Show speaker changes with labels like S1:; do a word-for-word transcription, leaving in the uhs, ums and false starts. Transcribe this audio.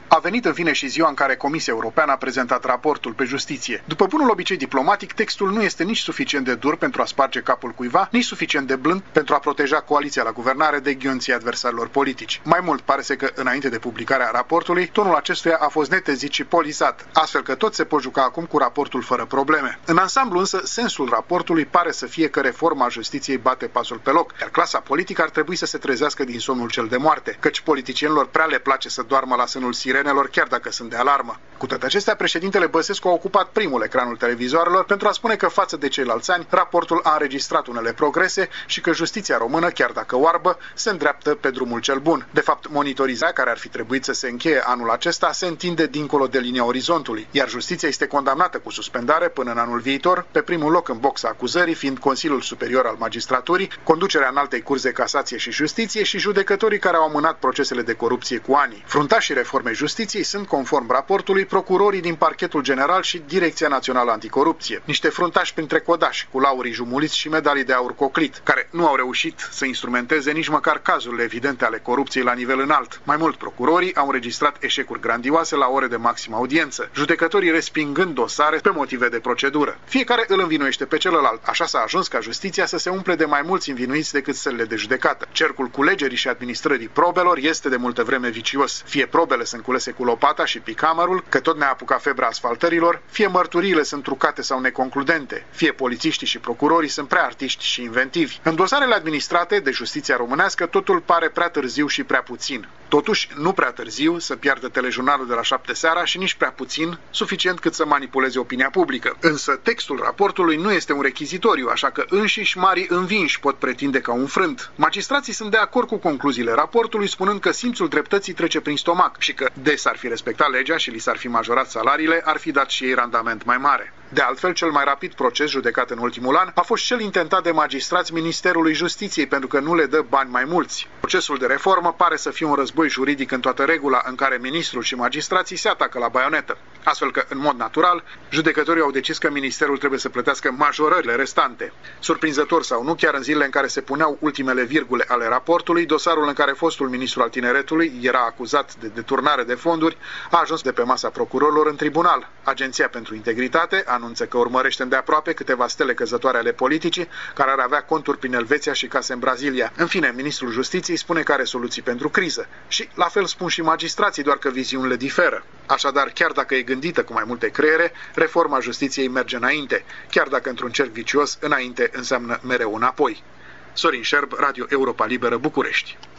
S1: A venit în fine și ziua în care Comisia Europeană a prezentat raportul pe justiție. După bunul obicei diplomatic, textul nu este nici suficient de dur pentru a sparge capul cuiva, nici suficient de blând pentru a proteja coaliția la guvernare de ghionții adversarilor politici. Mai mult, pare să că înainte de publicarea raportului, tonul acestuia a fost netezit și polizat, astfel că tot se pot juca acum cu raportul fără probleme. În ansamblu însă, sensul raportului pare să fie că reforma justiției bate pasul pe loc, iar clasa politică ar trebui să se trezească din somnul cel de moarte, căci politicienilor prea le place să doarmă la sânul sirenelor, chiar dacă sunt de alarmă. Cu toate acestea, președintele Băsescu a ocupat primul ecranul televizoarelor pentru a spune că față de ceilalți ani, raportul a înregistrat unele progrese și că justiția română, chiar dacă oarbă, se îndreaptă pe drumul cel bun. De fapt, monitorizarea care ar fi trebuit să se încheie anul acesta se întinde dincolo de linia orizontului, iar justiția este condamnată cu suspendare până în anul viitor, pe primul loc în boxa acuzării fiind Consiliul Superior al Magistraturii, conducerea Înaltei Curți de Casație și Justiție și judecătorii care au amânat procesele de corupție cu ani. Fruntașii reformei justiției sunt, conform raportului, procurorii din Parchetul General și Direcția Națională Anticorupție, niște fruntași printre codași, cu laurii jumuliți și medalii de aur coclit, care nu au reușit să instrumenteze nici măcar cazurile evidente ale corupției la nivel înalt. Mai mult, procurorii au înregistrat eșecuri grandioase la ore de maximă audiență, judecătorii respingând dosare pe motive de procedură. Fiecare îl învinuiește pe celălalt, așa s-a ajuns ca justiția să se umple de mai mulți învinuiți decât sălile de judecată. Cercul culegerii și administrării probelor este de multă vreme vicios. Fie probele sunt culese cu lopata și picamărul, că tot ne-a apucat febra asfaltărilor, fie mărturiile sunt trucate sau neconcludente, fie polițiștii și procurorii sunt prea artiști și inventivi. În dosarele administrate de justiția românească, totul pare prea târziu și prea puțin. Totuși, nu prea târziu să piardă telejurnalul de la șapte seara și nici prea puțin, suficient cât să manipuleze opinia publică. Însă textul raportului nu este un rechizitoriu, așa că înșiși marii învinși pot pretinde ca un frânt. Magistrații sunt de acord cu concluziile raportului, spunând că simțul dreptății trece prin stomac și că, de s-ar fi respectat legea și li s-ar fi majorat salariile, ar fi dat și ei randament mai mare. De altfel, cel mai rapid proces judecat în ultimul an a fost cel intentat de magistrați Ministerului Justiției, pentru că nu le dă bani mai mulți. Procesul de reformă pare să fie un război juridic în toată regula, în care ministrul și magistrații se atacă la baionetă. Astfel că, în mod natural, judecătorii au decis că ministerul trebuie să plătească majorările restante. Surprinzător sau nu, chiar în zilele în care se puneau ultimele virgule ale raportului, dosarul în care fostul ministru al tineretului era acuzat de deturnare de fonduri a ajuns de pe masa procurorilor în tribunal. Agenția pentru Integritate anunță că urmărește îndeaproape câteva stele căzătoare ale politicii care ar avea conturi prin Elveția și case în Brazilia. În fine, ministrul Justiției spune că are soluții pentru criză. Și la fel spun și magistrații, doar că viziunile diferă. Așadar, chiar dacă e gândită cu mai multe creiere, reforma justiției merge înainte, chiar dacă într-un cerc vicios, înainte înseamnă mereu înapoi. Sorin Șerb, Radio Europa Liberă, București.